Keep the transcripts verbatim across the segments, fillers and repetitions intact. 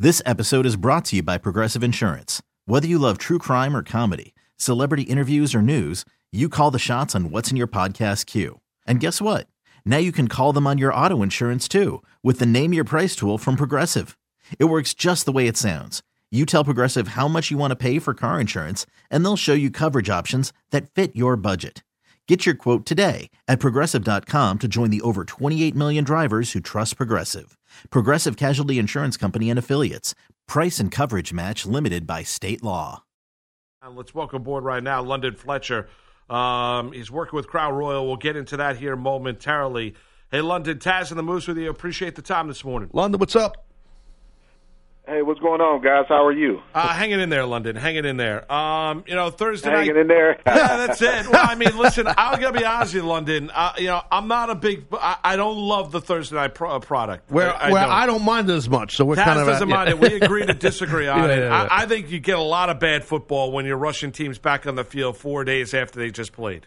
This episode is brought to you by Progressive Insurance. Whether you love true crime or comedy, celebrity interviews or news, you call the shots on what's in your podcast queue. And guess what? Now you can call them on your auto insurance too with the Name Your Price tool from Progressive. It works just the way it sounds. You tell Progressive how much you want to pay for car insurance, and they'll show you coverage options that fit your budget. Get your quote today at Progressive dot com to join the over twenty-eight million drivers who trust Progressive. Progressive Casualty Insurance Company and Affiliates. Price and coverage match limited by state law. Let's welcome aboard right now London Fletcher. Um, he's working with Crown Royal. We'll get into that here momentarily. Hey, London, Taz and the Moose with you. Appreciate the time this morning. London, what's up? Hey, what's going on, guys? How are you? Uh, hanging in there, London. Hanging in there. Um, you know, Thursday hanging night. Hanging in there. Yeah, that's it. Well, I mean, listen, I'm gonna be honest with you, London. Uh, you know, I'm not a big. I, I don't love the Thursday night pro- product. Where, I, I where don't. I don't mind it as much. So we're Taz kind of doesn't at, mind yeah. it. We agree to disagree on yeah, it. yeah, yeah. I, I think you get a lot of bad football when you're rushing teams back on the field four days after they just played.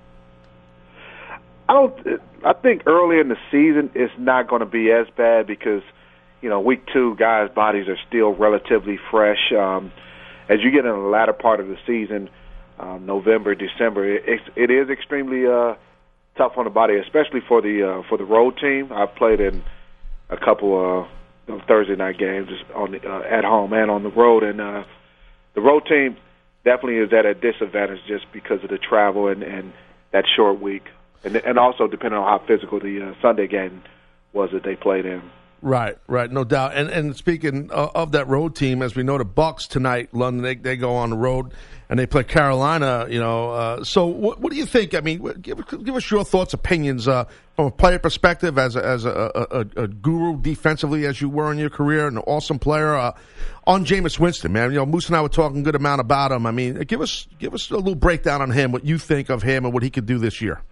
I don't. I think early in the season it's not going to be as bad because, you know, week two guys' bodies are still relatively fresh. Um, as you get in the latter part of the season, um, November, December, it, it is extremely uh, tough on the body, especially for the uh, for the road team. I've played in a couple uh, of Thursday night games on the, uh, at home and on the road, and uh, the road team definitely is at a disadvantage just because of the travel and, and that short week. And, and also depending on how physical the uh, Sunday game was that they played in. Right, right, no doubt. And and speaking of, of that road team, as we know, the Bucks tonight, London, they they go on the road and they play Carolina. You know, uh, so what, what do you think? I mean, give give us your thoughts, opinions uh, from a player perspective, as a, as a, a, a guru defensively as you were in your career, and an awesome player uh, on Jameis Winston, man. You know, Moose and I were talking a good amount about him. I mean, give us give us a little breakdown on him, what you think of him, and what he could do this year.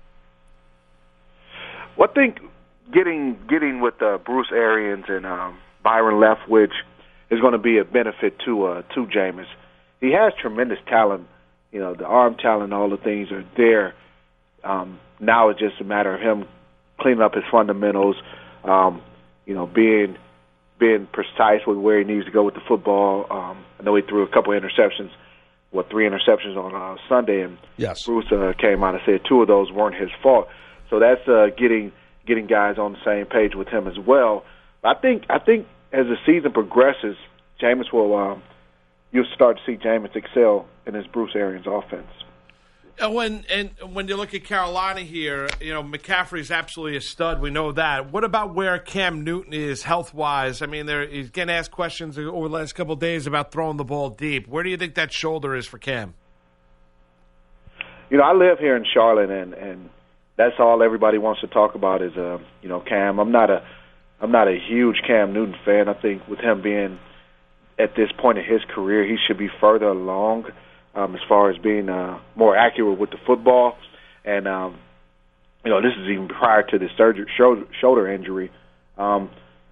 Well, I think getting getting with uh, Bruce Arians and um, Byron Leftwich is going to be a benefit to uh, to Jameis. He has tremendous talent. You know, the arm talent, all the things are there. Um, now it's just a matter of him cleaning up his fundamentals. Um, you know, being being precise with where he needs to go with the football. Um, I know he threw a couple of interceptions. What three interceptions on uh, Sunday, and yes. Bruce uh, came out and said two of those weren't his fault. So that's uh, getting getting guys on the same page with him as well. I think I think as the season progresses, Jameis will um, you'll start to see Jameis excel in his Bruce Arians offense. And when and when you look at Carolina here, you know McCaffrey's absolutely a stud. We know that. What about where Cam Newton is health wise? I mean, there he's getting asked questions over the last couple of days about throwing the ball deep. Where do you think that shoulder is for Cam? You know, I live here in Charlotte, and and. That's all everybody wants to talk about is, uh, you know, Cam. I'm not a, I'm not a huge Cam Newton fan. I think with him being at this point in his career, he should be further along um, as far as being uh, more accurate with the football. And um, you know, this is even prior to the surgery, shoulder, shoulder injury. Um,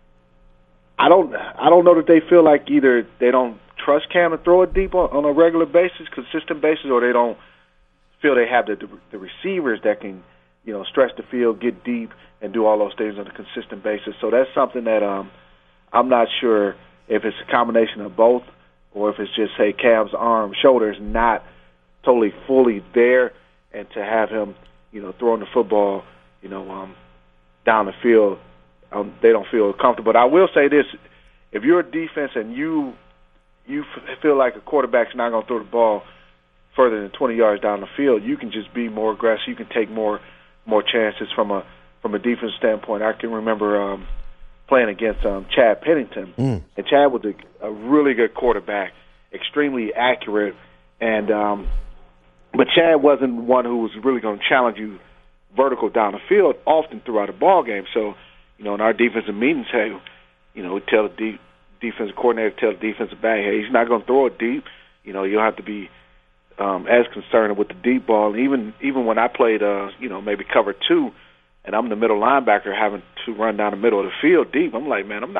I don't, I don't know that they feel like either they don't trust Cam to throw it deep on, on a regular basis, consistent basis, or they don't feel they have the the receivers that can, you know, stretch the field, get deep, and do all those things on a consistent basis. So that's something that um, I'm not sure if it's a combination of both or if it's just, say, Cam's arm, shoulder is not totally fully there, and to have him, you know, throwing the football, you know, um, down the field, um, they don't feel comfortable. But I will say this, if you're a defense and you you f- feel like a quarterback's not going to throw the ball further than twenty yards down the field, you can just be more aggressive. You can take more more chances from a from a defense standpoint. I can remember um, playing against um, Chad Pennington, mm. and Chad was a, a really good quarterback, extremely accurate, and um, but Chad wasn't one who was really going to challenge you vertical down the field often throughout a ball game. So, you know, in our defensive meetings, hey, you know, we tell the de- defensive coordinator, tell the defensive back, hey, he's not going to throw it deep. You know, you'll have to be Um, as concerned with the deep ball. Even even when I played, uh, you know, maybe cover two, and I'm the middle linebacker having to run down the middle of the field deep, I'm like, man, I'm not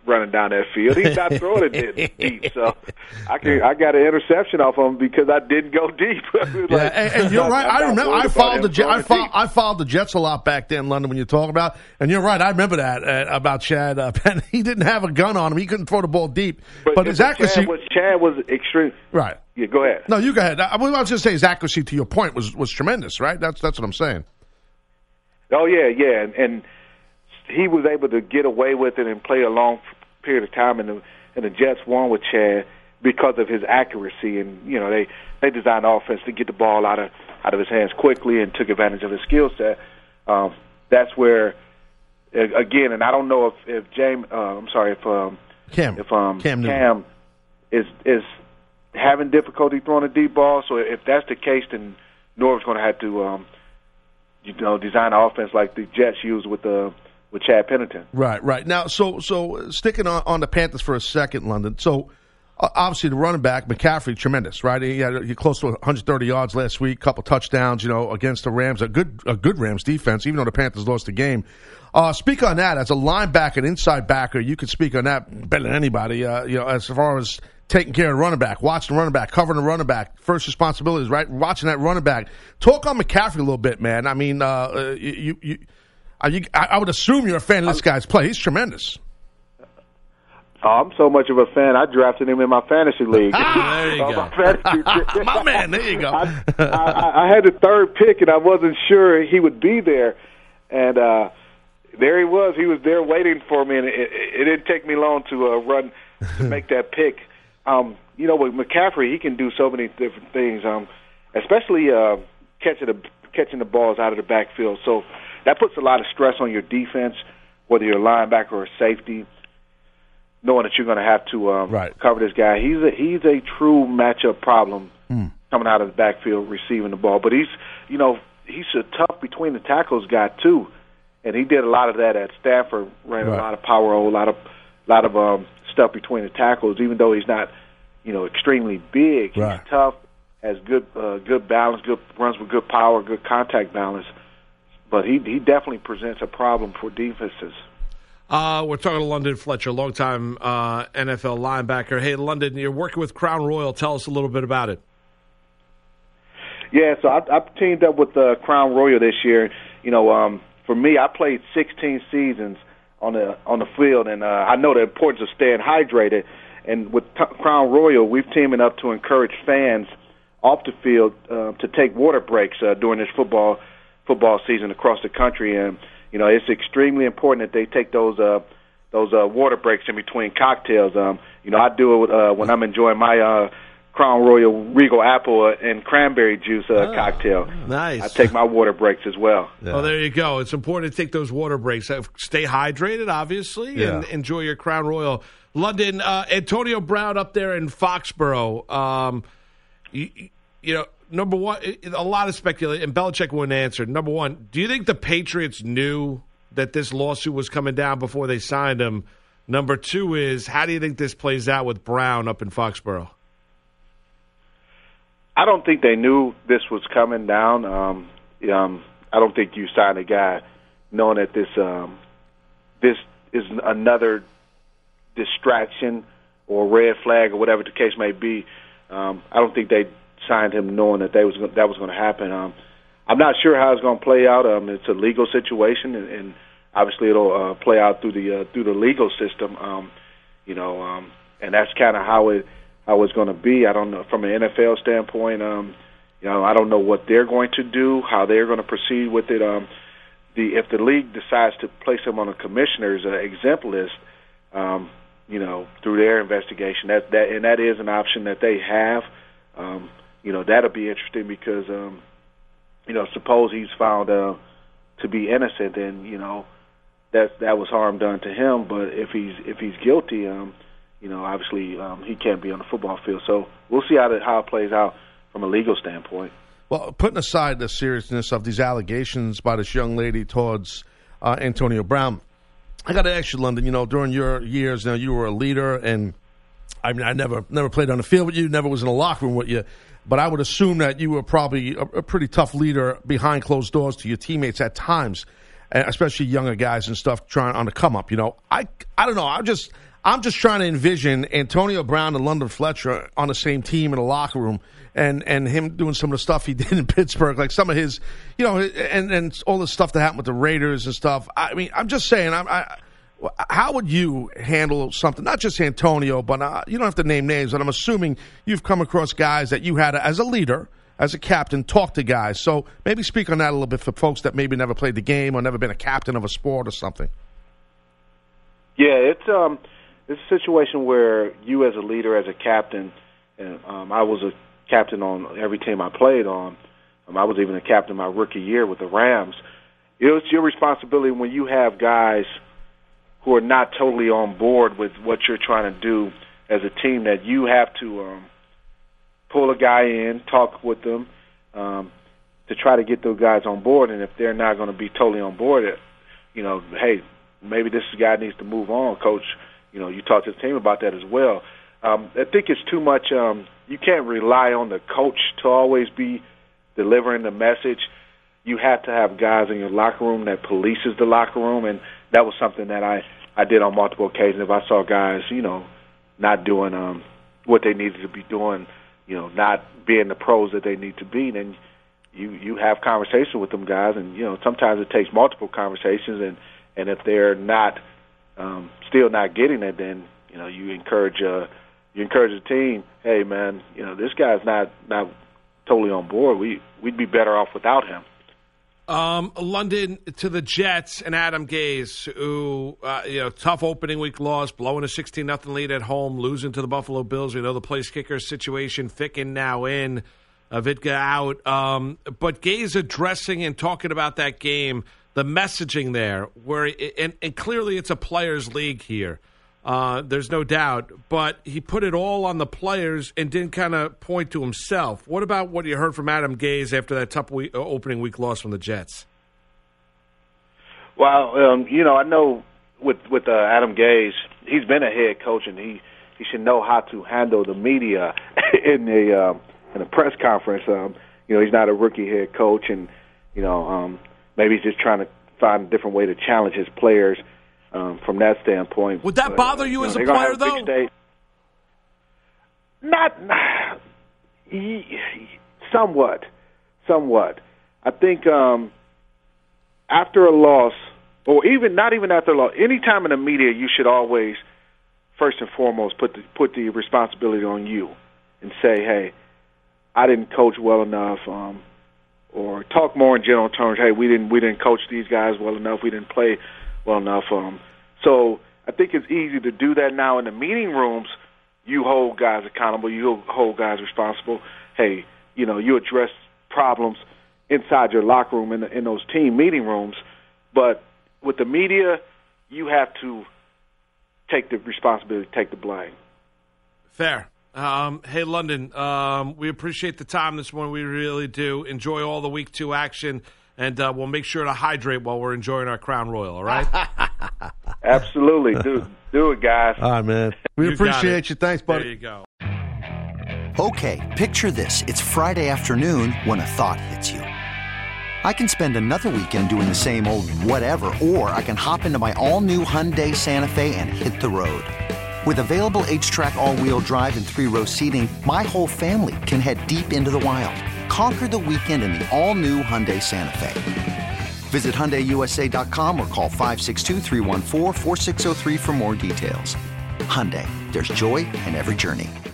running down that field. He's not throwing it deep. So I can, I got an interception off him because I didn't go deep. like, yeah, and, and you're right. I remember. I followed the Jets. I, fo- I followed the Jets a lot back then in London when you talk about. And you're right. I remember that uh, about Chad uh, Penn. He didn't have a gun on him. He couldn't throw the ball deep. But, but his accuracy Chad was, Chad was extreme. Right. Yeah. Go ahead. No, you go ahead. I, I was just saying his accuracy, to your point, was was tremendous. Right. That's that's what I'm saying. Oh yeah, yeah, and, and he was able to get away with it and play a long period of time, and the, and the Jets won with Chad because of his accuracy. And you know, they they designed the offense to get the ball out of out of his hands quickly and took advantage of his skill set. Um, that's where, again, and I don't know if if James, uh, I'm sorry, if um, Cam, if um, Cam, Cam is is having difficulty throwing a deep ball. So if that's the case, then Norv's going to have to. Um, You know, design an offense like the Jets used with the uh, with Chad Pennington. Right, right. Now, so so sticking on, on the Panthers for a second, London. So uh, obviously the running back McCaffrey, tremendous, right? He had he close to one hundred thirty yards last week, couple touchdowns, you know, against the Rams. A good a good Rams defense, even though the Panthers lost the game. Uh, speak on that as a linebacker, an inside backer. You could speak on that better than anybody. Uh, you know, as far as taking care of the running back, watching the running back, covering the running back, first responsibilities, right? Watching that running back. Talk on McCaffrey a little bit, man. I mean, uh, you, you, you, I would assume you're a fan of this guy's play. He's tremendous. Oh, I'm so much of a fan. I drafted him in my fantasy league. Ah, there you go. my, my man, there you go. I, I, I had the third pick, and I wasn't sure he would be there. And uh, there he was. He was there waiting for me, and it, it didn't take me long to uh, run to make that pick. Um, you know, with McCaffrey, he can do so many different things, um, especially uh, catching the catching the balls out of the backfield. So that puts a lot of stress on your defense, whether you're a linebacker or a safety, knowing that you're going to have to um, right. cover this guy. He's a, he's a true matchup problem mm. coming out of the backfield, receiving the ball. But he's, you know, he's a tough between the tackles guy too, and he did a lot of that at Stanford. Ran right. a lot of power, a lot of, lot of um, stuff between the tackles. Even though he's not, you know, extremely big, right. he's tough, has good, uh, good balance, good runs with good power, good contact balance. But he he definitely presents a problem for defenses. Uh, we're talking to London Fletcher, longtime uh, N F L linebacker. Hey, London, you're working with Crown Royal. Tell us a little bit about it. Yeah, so I, I've teamed up with uh, Crown Royal this year. You know, um, for me, I played sixteen seasons on the on the field, and uh, I know the importance of staying hydrated. And with T- Crown Royal, we've teaming up to encourage fans off the field uh, to take water breaks uh, during this football football season across the country. And you know, it's extremely important that they take those uh, those uh, water breaks in between cocktails. Um, you know, I do it uh, when I'm enjoying my uh, Crown Royal Regal Apple and Cranberry Juice uh, oh, cocktail. Nice. I take my water breaks as well. Yeah. Oh, there you go. It's important to take those water breaks. Stay hydrated, obviously, yeah. and enjoy your Crown Royal. London, uh, Antonio Brown up there in Foxborough. Um, you, you know, number one, a lot of speculation, and Belichick wouldn't answer. Number one, do you think the Patriots knew that this lawsuit was coming down before they signed him? Number two is, how do you think this plays out with Brown up in Foxborough? I don't think they knew this was coming down. Um, um, I don't think you sign a guy knowing that this um, this is another distraction or red flag or whatever the case may be. Um, I don't think they signed him knowing that they was that was going to happen. Um, I'm not sure how it's going to play out. Um, it's a legal situation, and, and obviously it'll uh, play out through the uh, through the legal system. Um, you know, um, and that's kind of how it how it's going to be. I don't know from an N F L standpoint. Um, you know, I don't know what they're going to do, how they're going to proceed with it. Um, the if the league decides to place him on a commissioner's uh, exempt list. Um, you know, through their investigation, that that and that is an option that they have. Um, you know, that'll be interesting because, um, you know, suppose he's found uh, to be innocent, and you know, that that was harm done to him. But if he's if he's guilty, um, you know, obviously um, he can't be on the football field. So we'll see how that, how it plays out from a legal standpoint. Well, putting aside the seriousness of these allegations by this young lady towards uh, Antonio Brown, I got to ask you, London, you know, during your years, you know, you were a leader, and I mean, I never never played on the field with you, never was in a locker room with you, but I would assume that you were probably a, a pretty tough leader behind closed doors to your teammates at times, especially younger guys and stuff trying on the come up, you know. I, I don't know, I just, I'm just trying to envision Antonio Brown and London Fletcher on the same team in a locker room, and, and him doing some of the stuff he did in Pittsburgh, like some of his, you know, and, and all the stuff that happened with the Raiders and stuff. I mean, I'm just saying, I, I, how would you handle something, not just Antonio, but uh, you don't have to name names, but I'm assuming you've come across guys that you had, as a leader, as a captain, talk to guys. So maybe speak on that a little bit for folks that maybe never played the game or never been a captain of a sport or something. Yeah, it's um, it's a situation where you as a leader, as a captain, and um, I was a captain on every team I played on. Um, I was even a captain my rookie year with the Rams. It was your responsibility when you have guys who are not totally on board with what you're trying to do as a team, that you have to um, pull a guy in, talk with them, um, to try to get those guys on board. And if they're not going to be totally on board, it, you know, hey, maybe this guy needs to move on, coach. You know, you talk to the team about that as well. Um, I think it's too much. Um, you can't rely on the coach to always be delivering the message. You have to have guys in your locker room that polices the locker room, and that was something that I, I did on multiple occasions. If I saw guys, you know, not doing um, what they needed to be doing, you know, not being the pros that they need to be, then you, you have conversations with them guys, and, you know, sometimes it takes multiple conversations, and, and if they're not um, still not getting it, then, you know, you encourage uh, you encourage the team, hey, man, you know, this guy's not, not totally on board. We, we'd be better off without him. Um, London to the Jets and Adam Gase, who, uh, you know, tough opening week loss, blowing a sixteen nothing lead at home, losing to the Buffalo Bills. We know the place kicker situation, Ficken now in, uh, Vitka out. Um, but Gase addressing and talking about that game, the messaging there, where it, and, and clearly it's a players' league here. Uh, there's no doubt, but he put it all on the players and didn't kind of point to himself. What about what you heard from Adam Gase after that tough week, uh, opening week loss from the Jets? Well, um, you know, I know with with uh, Adam Gase, he's been a head coach, and he, he should know how to handle the media in a uh, in a press conference. Um, you know, he's not a rookie head coach, and you know, um, maybe he's just trying to find a different way to challenge his players. Um, from that standpoint. Would that but, bother you, you know, as a player, though? Not, not he, he, somewhat, somewhat. I think um, after a loss, or even not even after a loss, any time in the media, you should always, first and foremost, put the, put the responsibility on you and say, hey, I didn't coach well enough, um, or talk more in general terms. Hey, we didn't we didn't coach these guys well enough. We didn't play well enough. Um, so I think it's easy to do that now in the meeting rooms. You hold guys accountable. You hold guys responsible. Hey, you know, you address problems inside your locker room in, the, in those team meeting rooms. But with the media, you have to take the responsibility, take the blame. Fair. Um, hey, London, um, we appreciate the time this morning. We really do. Enjoy all the week two action. And uh, we'll make sure to hydrate while we're enjoying our Crown Royal, all right? Absolutely. Do, do it, guys. All right, man. We You appreciate you. Thanks, buddy. There you go. Okay, picture this. It's Friday afternoon when a thought hits you. I can spend another weekend doing the same old whatever, or I can hop into my all-new Hyundai Santa Fe and hit the road. With available H-Track all-wheel drive and three-row seating, my whole family can head deep into the wild. Conquer the weekend in the all-new Hyundai Santa Fe. Visit Hyundai U S A dot com or call five six two, three one four, four six zero three for more details. Hyundai, there's joy in every journey.